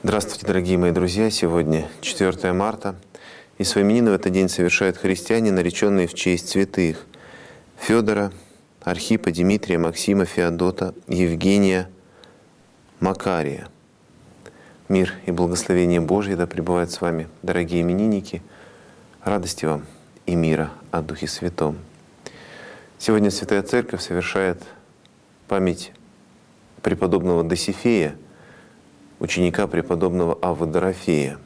Здравствуйте, дорогие мои друзья! Сегодня 4 марта, и свои именины в этот день совершают христиане, нареченные в честь святых Федора, Архипа, Дмитрия, Максима, Феодота, Евгения, Макария. Мир и благословение Божье да пребывают с вами, дорогие именинники. Радости вам и мира о Духе Святом. Сегодня Святая Церковь совершает память преподобного Досифея, ученика преподобного Аввы Дорофея.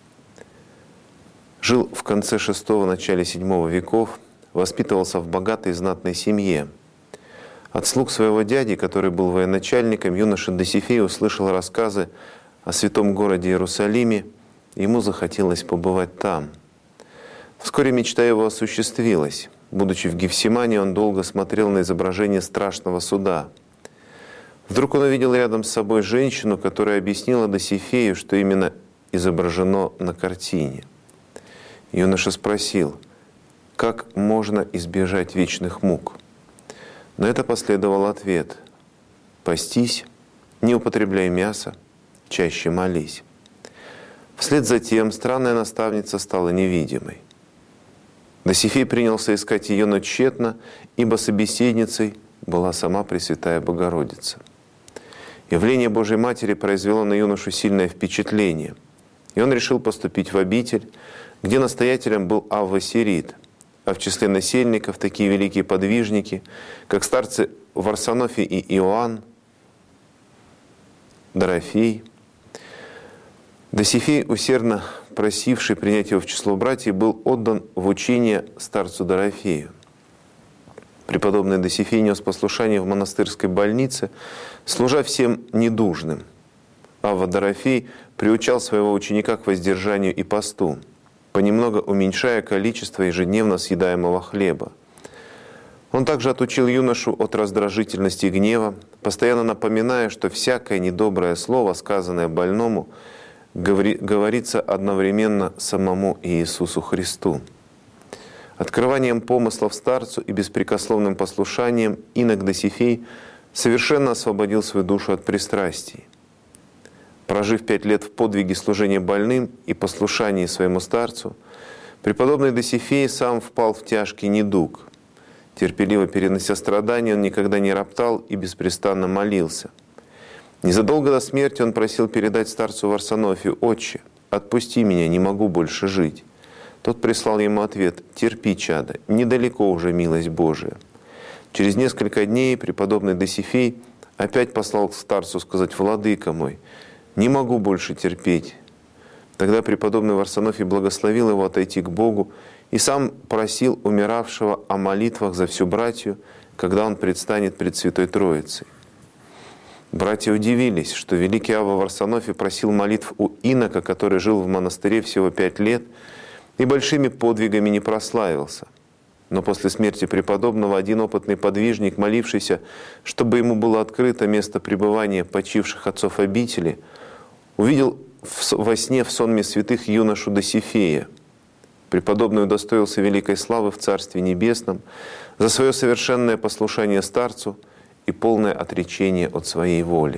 Жил в конце VI – начале VII веков, воспитывался в богатой и знатной семье. От слуг своего дяди, который был военачальником, юноша Досифей услышал рассказы о святом городе Иерусалиме, и ему захотелось побывать там. Вскоре мечта его осуществилась. Будучи в Гефсимании, он долго смотрел на изображение страшного суда. Вдруг он увидел рядом с собой женщину, которая объяснила Досифею, что именно изображено на картине. Юноша спросил, как можно избежать вечных мук? На это последовал ответ: «Постись, не употребляй мясо, чаще молись». Вслед за тем странная наставница стала невидимой. Досифей принялся искать ее, но тщетно, ибо собеседницей была сама Пресвятая Богородица. Явление Божьей Матери произвело на юношу сильное впечатление, и он решил поступить в обитель, где настоятелем был Авва Сирит, а в числе насельников такие великие подвижники, как старцы Варсонофий и Иоанн, Дорофей. Досифей, усердно просивший принять его в число братьев, был отдан в учение старцу Дорофею. Преподобный Досифей нес послушание в монастырской больнице, служа всем недужным. Авва Дорофей приучал своего ученика к воздержанию и посту, понемногу уменьшая количество ежедневно съедаемого хлеба. Он также отучил юношу от раздражительности и гнева, постоянно напоминая, что всякое недоброе слово, сказанное больному, говорится одновременно самому Иисусу Христу. Открыванием помыслов старцу и беспрекословным послушанием инок Досифей совершенно освободил свою душу от пристрастий. Прожив 5 лет в подвиге служения больным и послушании своему старцу, преподобный Досифей сам впал в тяжкий недуг. Терпеливо перенося страдания, он никогда не роптал и беспрестанно молился. Незадолго до смерти он просил передать старцу Варсонофию: «Отче, отпусти меня, не могу больше жить». Тот прислал ему ответ: «Терпи, чадо, недалеко уже милость Божия». Через несколько дней преподобный Досифей опять послал к старцу сказать: «Владыка мой, не могу больше терпеть». Тогда преподобный Варсонофий благословил его отойти к Богу и сам просил умиравшего о молитвах за всю братью, когда он предстанет пред Святой Троицей. Братья удивились, что великий Авва Варсонофий просил молитв у инока, который жил в монастыре всего 5 лет, и большими подвигами не прославился. Но после смерти преподобного один опытный подвижник, молившийся, чтобы ему было открыто место пребывания почивших отцов обители, увидел во сне в сонме святых юношу Досифея. Преподобный удостоился великой славы в Царстве Небесном за свое совершенное послушание старцу и полное отречение от своей воли.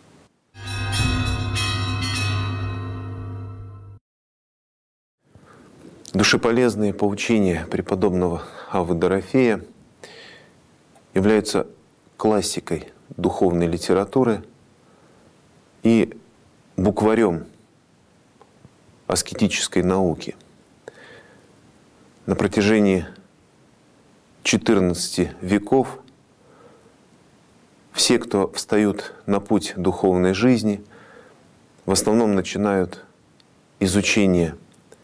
Душеполезные поучения преподобного Аввы Дорофея являются классикой духовной литературы и букварем аскетической науки. На протяжении 14 веков все, кто встают на путь духовной жизни, в основном начинают изучение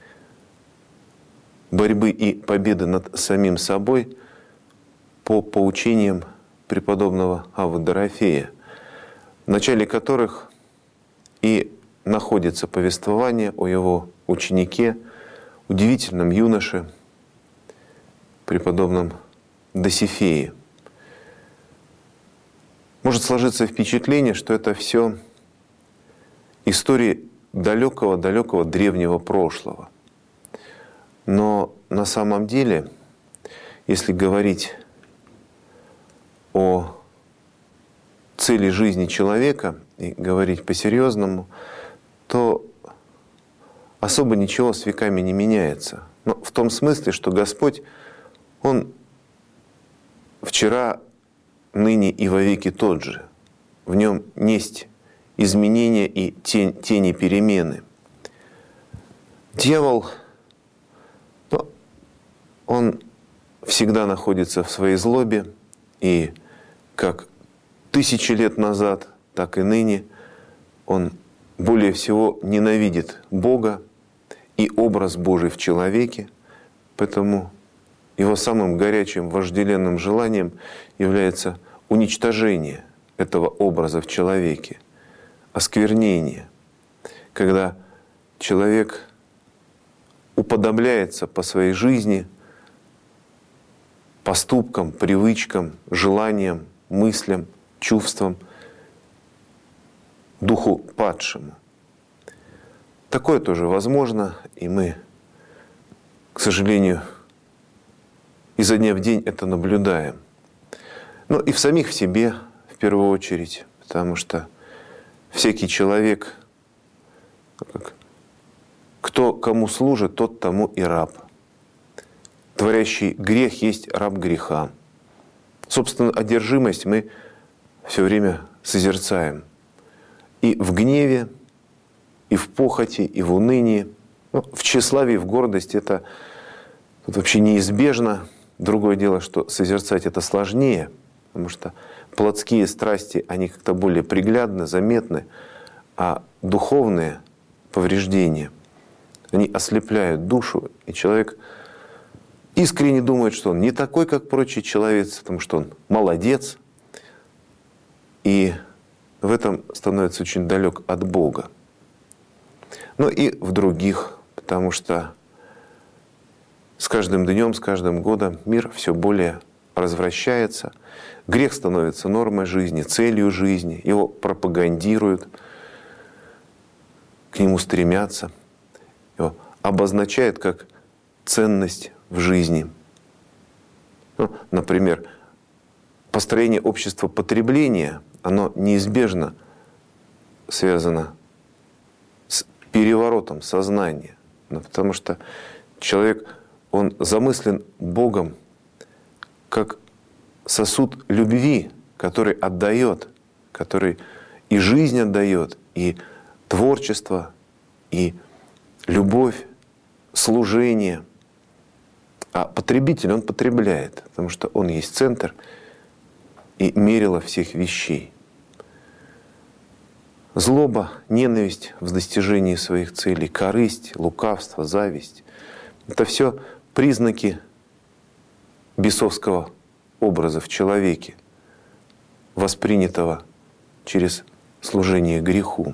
борьбы и победы над самим собой по поучениям преподобного Аввы Дорофея, в начале которых и находится повествование о его ученике, удивительном юноше, преподобном Досифее. Может сложиться впечатление, что это все истории далекого-далекого древнего прошлого. Но на самом деле, если говорить о цели жизни человека и говорить по-серьезному, то особо ничего с веками не меняется. Но в том смысле, что Господь, Он вчера, ныне и вовеки тот же. В Нем есть изменения и тени перемены. Дьявол, он всегда находится в своей злобе, и как 1000 лет назад, так и ныне он более всего ненавидит Бога и образ Божий в человеке, поэтому его самым горячим вожделенным желанием является уничтожение этого образа в человеке, осквернение, когда человек уподобляется по своей жизни поступкам, привычкам, желаниям, мыслям, чувствам духу падшему. Такое тоже возможно, и мы, к сожалению, изо дня в день это наблюдаем. Но и в самих в себе, в первую очередь, потому что всякий человек, кто кому служит, тот тому и раб. Творящий грех есть раб греха. Собственно, одержимость мы все время созерцаем. И в гневе, и в похоти, и в унынии. В тщеславии, в гордости это вообще неизбежно. Другое дело, что созерцать это сложнее, потому что плотские страсти, они как-то более приглядны, заметны, а духовные повреждения, они ослепляют душу, и человек искренне думает, что он не такой, как прочий человек, потому что он молодец, и в этом становится очень далек от Бога. Но и в других, потому что с каждым днем, с каждым годом мир все более развращается, грех становится нормой жизни, целью жизни, его пропагандируют, к нему стремятся, его обозначают как ценность в жизни. Например, построение общества потребления, оно неизбежно связано с переворотом сознания, потому что человек, он замыслен Богом как сосуд любви, который отдает, который и жизнь отдает, и творчество, и любовь, служение. А потребитель, он потребляет, потому что он есть центр и мерило всех вещей. Злоба, ненависть в достижении своих целей, корысть, лукавство, зависть — это все признаки бесовского образа в человеке, воспринятого через служение греху.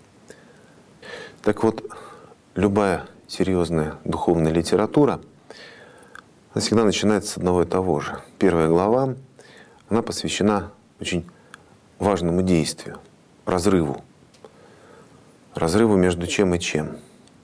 Так вот, любая серьезная духовная литература, она всегда начинается с одного и того же. Первая глава, она посвящена очень важному действию — разрыву. Разрыву между чем и чем.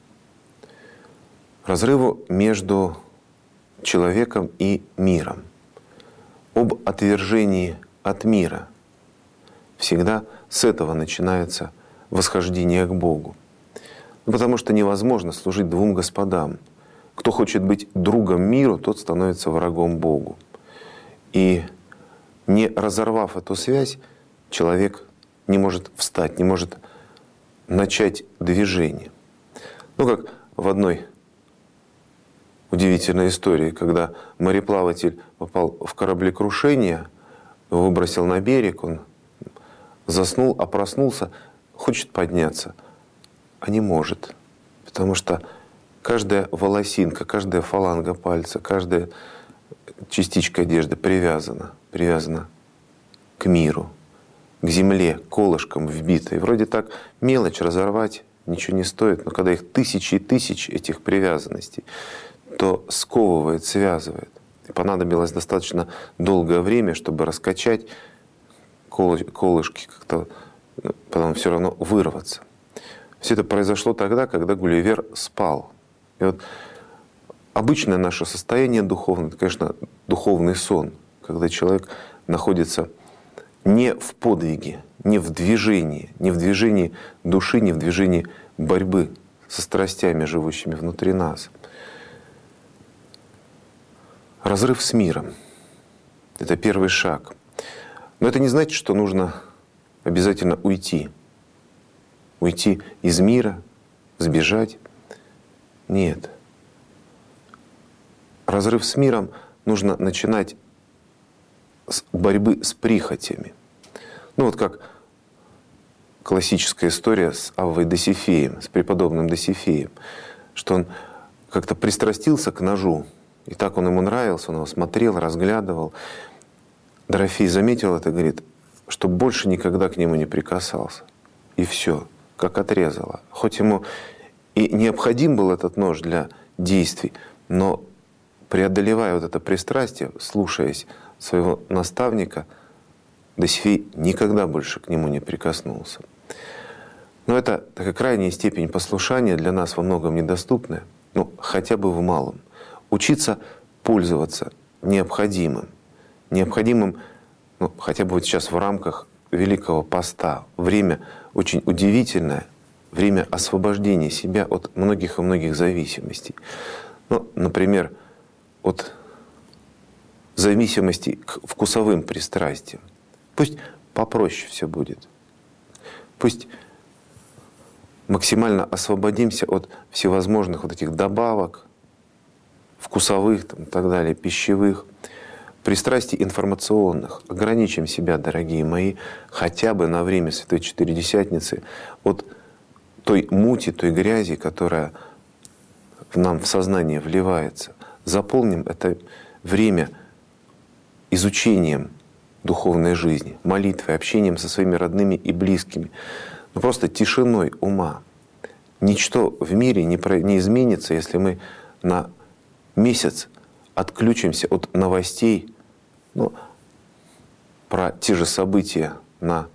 Разрыву между человеком и миром. Об отвержении от мира. Всегда с этого начинается восхождение к Богу. Потому что невозможно служить двум господам. Кто хочет быть другом миру, тот становится врагом Богу. И не разорвав эту связь, человек не может встать, не может начать движение. Как в одной удивительной истории, когда мореплаватель попал в кораблекрушение, его выбросил на берег, он заснул, а проснулся, хочет подняться, а не может. Потому что каждая волосинка, каждая фаланга пальца, каждая частичка одежды привязана к миру, к земле, колышком вбитой. Вроде так мелочь разорвать ничего не стоит, но когда их тысячи и тысячи этих привязанностей, то сковывает, связывает. И понадобилось достаточно долгое время, чтобы раскачать колышки, как-то потом все равно вырваться. Все это произошло тогда, когда Гулливер спал. И вот обычное наше состояние духовное, это, конечно, духовный сон, когда человек находится не в подвиге, не в движении души, не в движении борьбы со страстями, живущими внутри нас. Разрыв с миром — это первый шаг. Но это не значит, что нужно обязательно уйти. Уйти из мира, сбежать. Нет. Разрыв с миром нужно начинать с борьбы с прихотями. Ну вот как классическая история с Аввой Досифеем, с преподобным Досифеем, что он как-то пристрастился к ножу, и так он ему нравился, он его смотрел, разглядывал. Дорофей заметил это и говорит, что больше никогда к нему не прикасался. И все, как отрезало. Хоть ему и необходим был этот нож для действий, но преодолевая вот это пристрастие, слушаясь своего наставника, Досифей никогда больше к нему не прикоснулся. Но это такая крайняя степень послушания для нас во многом недоступная, ну хотя бы в малом. Учиться пользоваться необходимым, ну, хотя бы вот сейчас в рамках Великого Поста. Время очень удивительное, время освобождения себя от многих и многих зависимостей. Ну, например, от зависимости к вкусовым пристрастиям. Пусть попроще все будет. Пусть максимально освободимся от всевозможных вот этих добавок, вкусовых там, и так далее, пищевых, пристрастий информационных. Ограничим себя, дорогие мои, хотя бы на время Святой Четыредесятницы от той мути, той грязи, которая нам в сознание вливается. Заполним это время изучением духовной жизни, молитвой, общением со своими родными и близкими, но просто тишиной ума. Ничто в мире не изменится, если мы на месяц отключимся от новостей, ну, про те же события на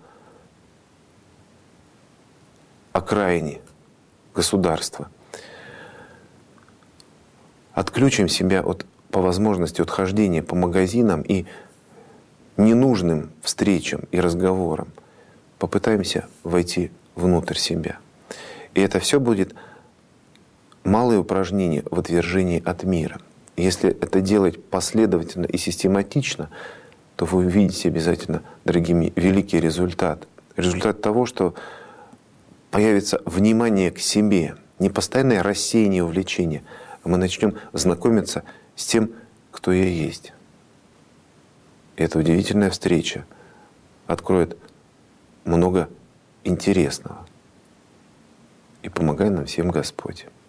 окраине государства. Отключим себя по возможности от хождения по магазинам и ненужным встречам и разговорам. Попытаемся войти внутрь себя. И это все будет малое упражнение в отвержении от мира. Если это делать последовательно и систематично, то вы увидите обязательно, дорогие мои, великий результат. Результат того, что появится внимание к себе, не постоянное рассеяние увлечения, а мы начнем знакомиться с тем, кто я есть. И эта удивительная встреча откроет много интересного. И помогай нам всем Господь.